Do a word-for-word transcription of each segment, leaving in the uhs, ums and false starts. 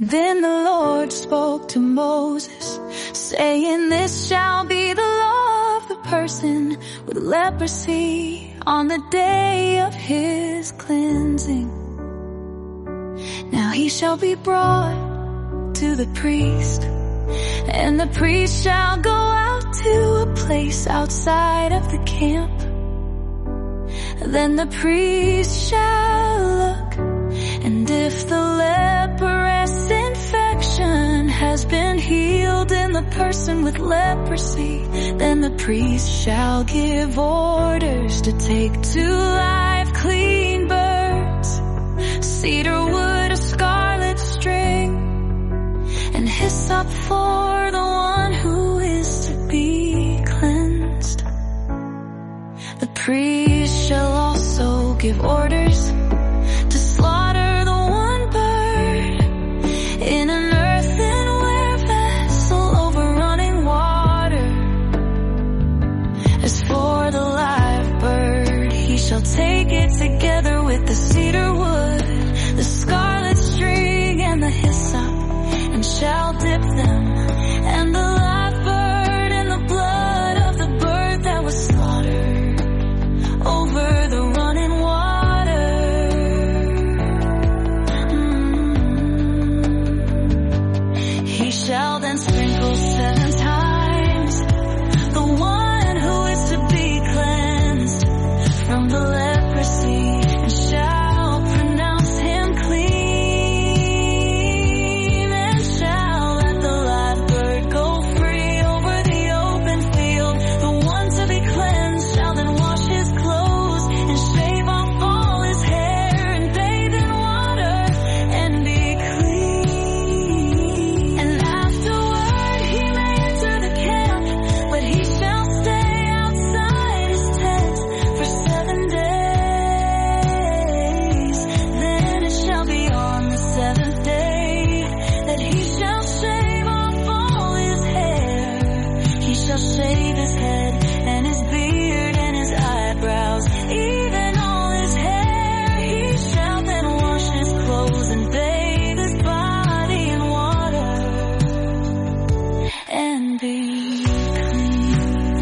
Then the Lord spoke to Moses, saying, this shall be the law of the person with leprosy on the day of his cleansing. Now he shall be brought to the priest, and the priest shall go out to a place outside of the camp. Then the priest shall look, and if the leprous infection has been healed in the person with leprosy, then the priest shall give orders to take two live clean birds, cedar wood, a scarlet string, and hyssop for the one who is to be cleansed. The priest shall also give orders to slaughter the one bird in an earthenware vessel over running water. As for the live bird, he shall take it together with the cedar wood, the scarlet string, and the hyssop, and shall dip them and the live bird in the blood of the bird that was slaughtered over the running water. Mm. He shall then sprinkle seven times the one who is to be cleansed from the leprosy, and shall pronounce him clean, and shall let the live bird go free over the open field. The one to be cleansed shall then wash his clothes and shave off all his hair and bathe in water and be clean. And afterward he may enter the camp, but he shall stay outside his tent for seven days. Then it shall be on the seventh day that he shall shave off all his hair. He shall shave his head and his beard and his eyebrows, even all his hair. He shall then wash his clothes and bathe his body in water and be clean.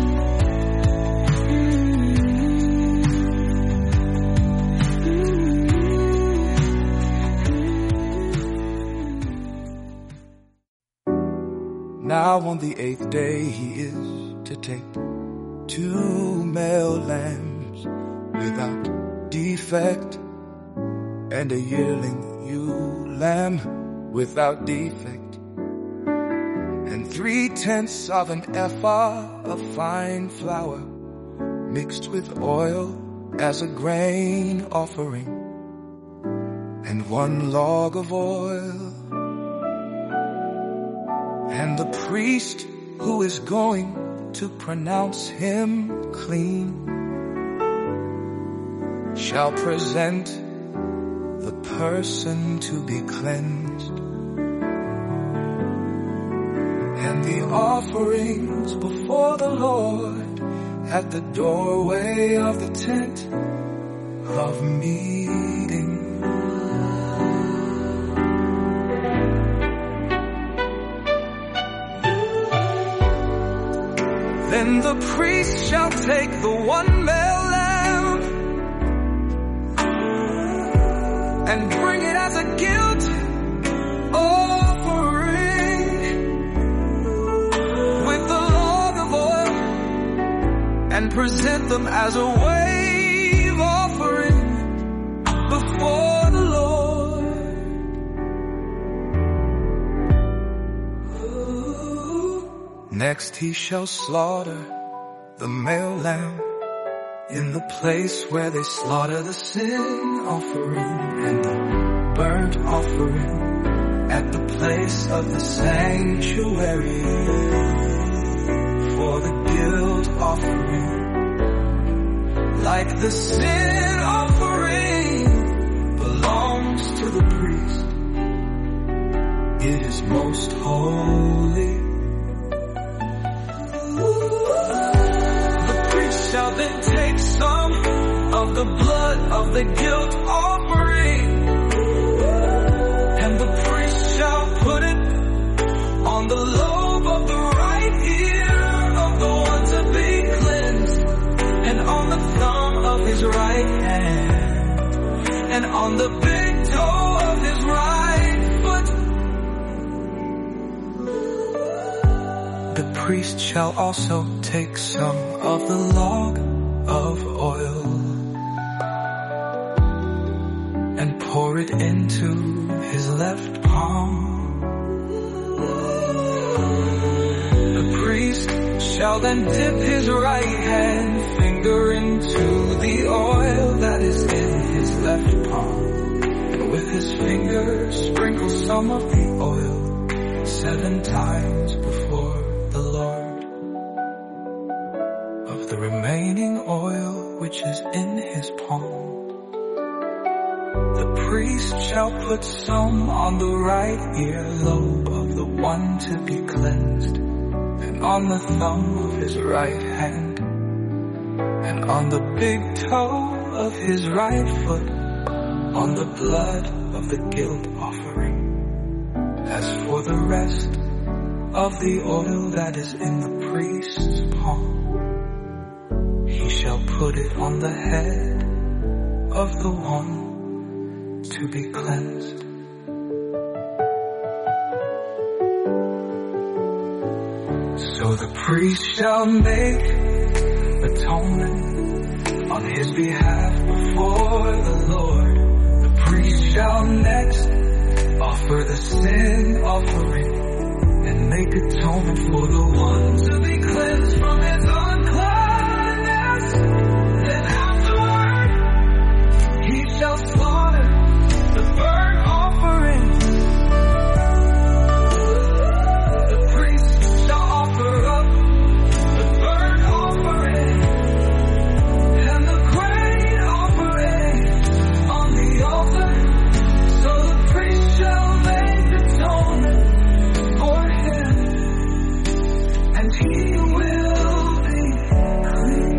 Now on the eighth day he is to take two male lambs without defect, and a yearling ewe lamb without defect, and three-tenths of an ephah of fine flour mixed with oil as a grain offering, and one log of oil. And the priest who is going to pronounce him clean shall present the person to be cleansed, and the offerings before the Lord at the doorway of the tent of meeting. Then the priest shall take the one male lamb and bring it as a guilt offering with the log of oil, and present them as a wave offering before the Lord. Next he shall slaughter the male lamb in the place where they slaughter the sin offering and the burnt offering at the place of the sanctuary for the guilt offering. Like the sin offering belongs to the priest, it is most holy. Shall then take some of the blood of the guilt offering, and the priest shall and on the big toe of his right foot. The priest shall also take some of the log of oil and pour it into his left palm. The priest shall then dip his right hand finger into the oil that is in his left palm, and with his finger sprinkle some of the oil seven times before the Lord. Of the remaining oil which is in his palm, the priest shall put some on the right earlobe of the one to be cleansed, and on the thumb of his right hand, and on the big toe of his right foot, on the blood of the guilt offering. As for the rest of the oil that is in the priest's palm, he shall put it on the head of the one to be cleansed. So the priest shall make atonement on his behalf before the Lord. The priest shall next offer the sin offering and make atonement for the one to be cleansed from his uncleanness. Then afterward he shall slaughter the burnt offering. The priest shall offer up the burnt offering and the grain offering on the altar. So the priest shall make atonement for him, and he will be clean.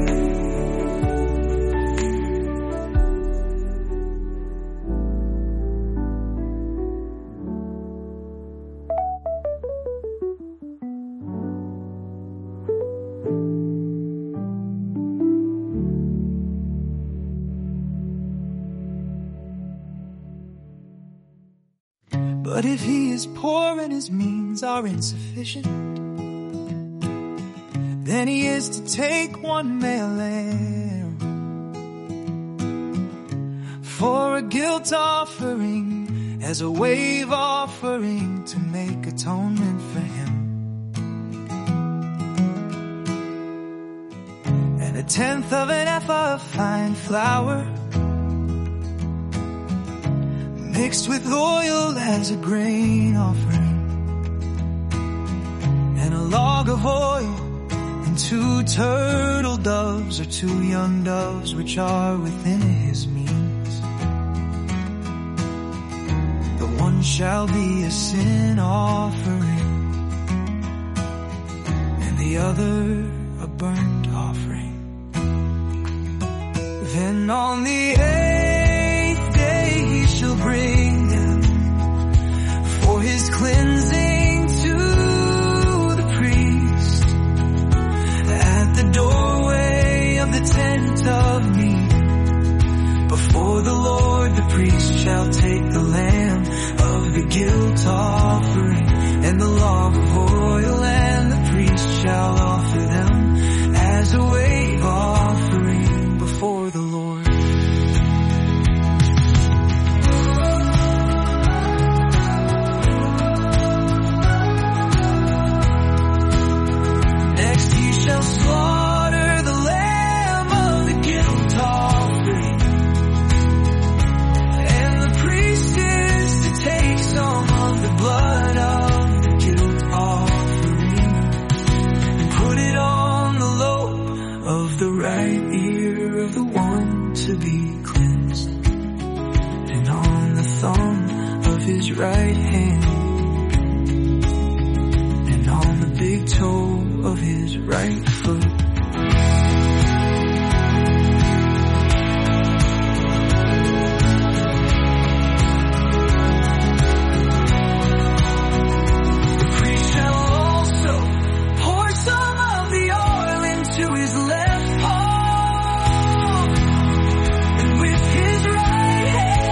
But if he is poor and his means are insufficient, then he is to take one male lamb for a guilt offering, as a wave offering to make atonement for him. And a tenth of an ephah of fine flour mixed with oil as a grain offering, and a log of oil, and two turtle doves or two young doves which are within his means. The one shall be a sin offering, and the other a burnt offering. Then on the eighth day he shall bring them for his cleansing to the priest at the doorway of the tent of meeting. Before the Lord the priest shall take the lamb of the guilt offering and the log of oil, and the priest shall offer them as a wave offering before the Lord. Shall slaughter the lamb of the guilt offering, and the priest is to take some of the blood of the guilt offering and put it on the lobe of the right ear of the one to be cleansed, and on the thumb of his right hand, and on the big toe of his right foot. The priest shall also pour some of the oil into his left palm, and with his right hand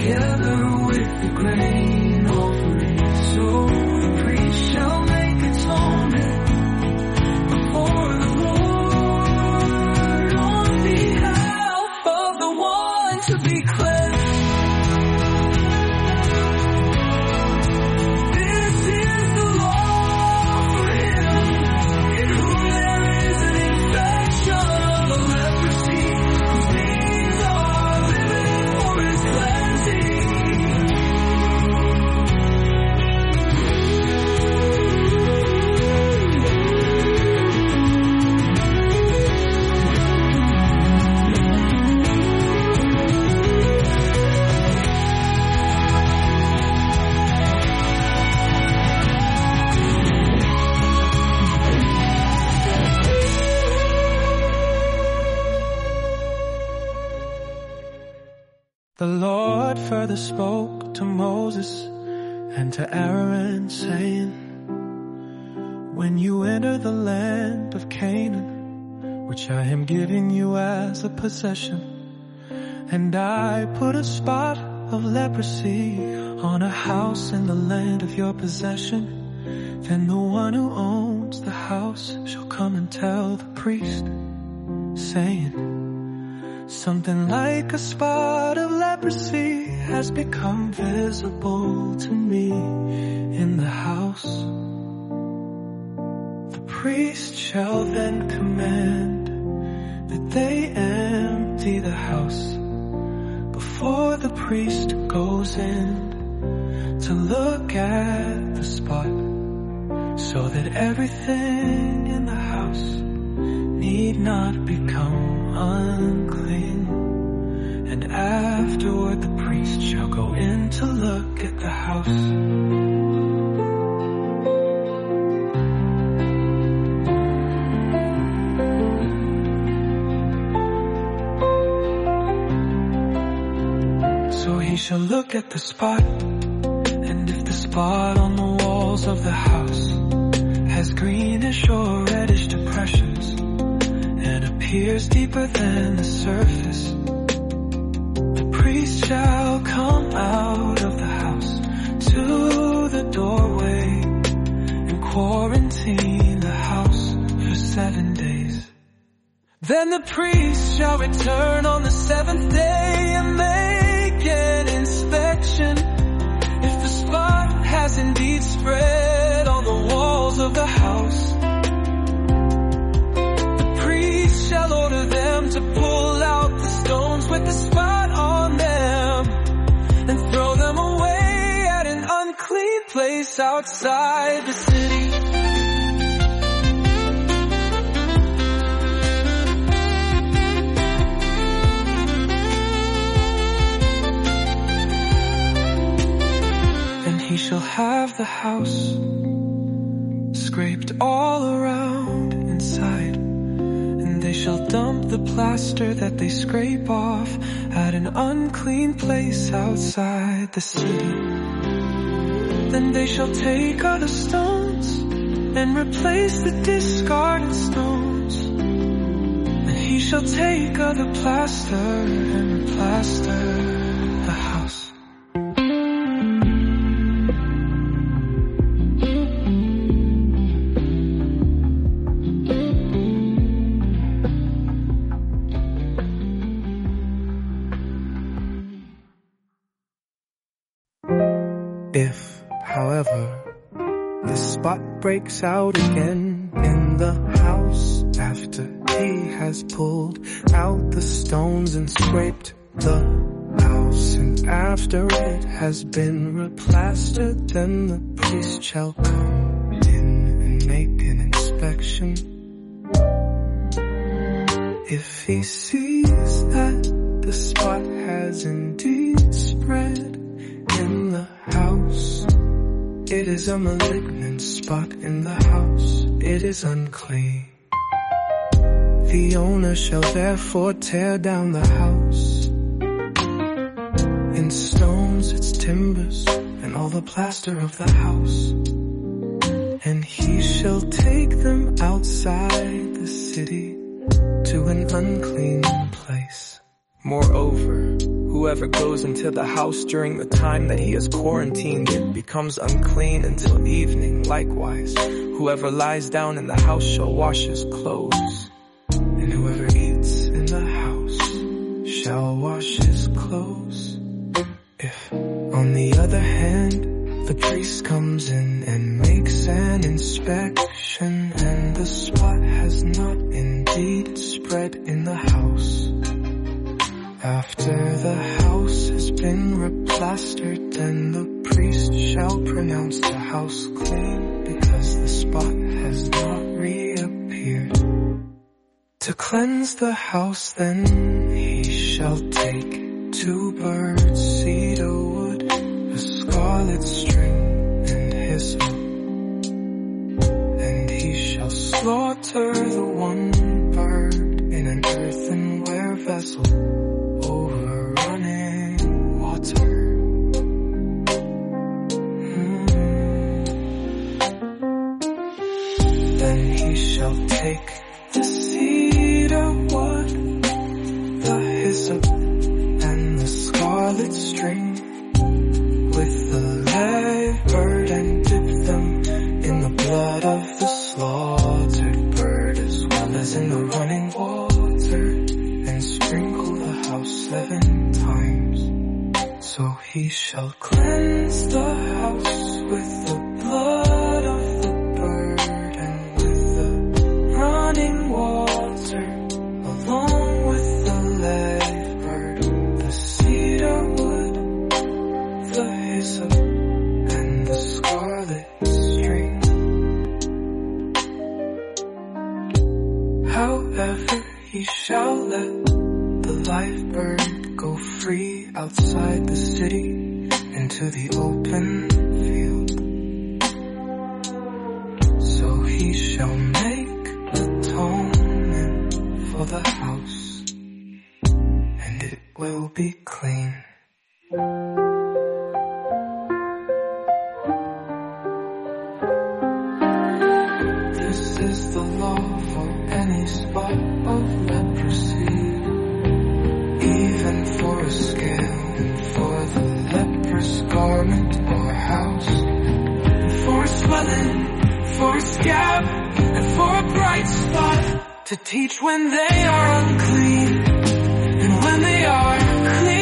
together with the grain offering. So the priest shall make atonement before the Lord on behalf of the one to be cleansed. The Lord further spoke to Moses and to Aaron, saying, when you enter the land of Canaan, which I am giving you as a possession, and I put a spot of leprosy on a house in the land of your possession, then the one who owns the house shall come and tell the priest, saying, something like a spot of leprosy has become visible to me in the house. The priest shall then command that they empty the house before the priest goes in to look at the spot, so that everything in the house need not become unclean. And afterward the priest shall go in to look at the house. So he shall look at the spot, and if the spot on the walls of the house has greenish or reddish depressions and appears deeper than the surface, the priest shall come out of the house to the doorway and quarantine the house for seven days. Then the priest shall return on the seventh day and make an inspection. If the spot has indeed spread on the walls of the house, the priest shall order them to pull out the stones with the spot on them and throw them away at an unclean place outside the city. He shall have the house scraped all around inside, and they shall dump the plaster that they scrape off at an unclean place outside the city. Then they shall take other stones and replace the discarded stones, and he shall take other plaster and replaster the house. If, however, the spot breaks out again in the house after he has pulled out the stones and scraped the house, and after it has been replastered, then the priest shall come in and make an inspection. If he sees that the spot has indeed spread in the house, it is a malignant spot in the house, it is unclean. The owner shall therefore tear down the house, in stones its timbers and all the plaster of the house, and he shall take them outside the city to an unclean place. Moreover, Whoever goes into the house during the time that he is quarantined, it becomes unclean until evening. Likewise, whoever lies down in the house shall wash his clothes, and whoever eats in the house shall wash his clothes. If, on the other hand, the priest comes in and makes an inspection, and the spot has not indeed spread in the house, after the house has been replastered, then the priest shall pronounce the house clean, because the spot has not reappeared. To cleanse the house, then he shall take two birds, cedar wood, a scarlet string, and hyssop, and he shall slaughter the one bird in an earthenware vessel over running water. Mm. Then he shall take the cedar wood, the hyssop, and the scarlet string, with the live bird, and dip them in the blood of the slaughtered bird, as well as in the running water, and sprinkle the house seven times. So he shall cleanse the house with the blood of the bird, and with the running water, along with the live bird, the cedar wood, the hyssop, and the scarlet string. However, he shall let the live bird go free outside the city into the open field. So he shall make atonement for the house, and it will be clean. This is the law for any spot of leprosy, even for a scale, and for the leprous garment or house, and for a swelling, for a scab, and for a bright spot, to teach when they are unclean, and when they are clean.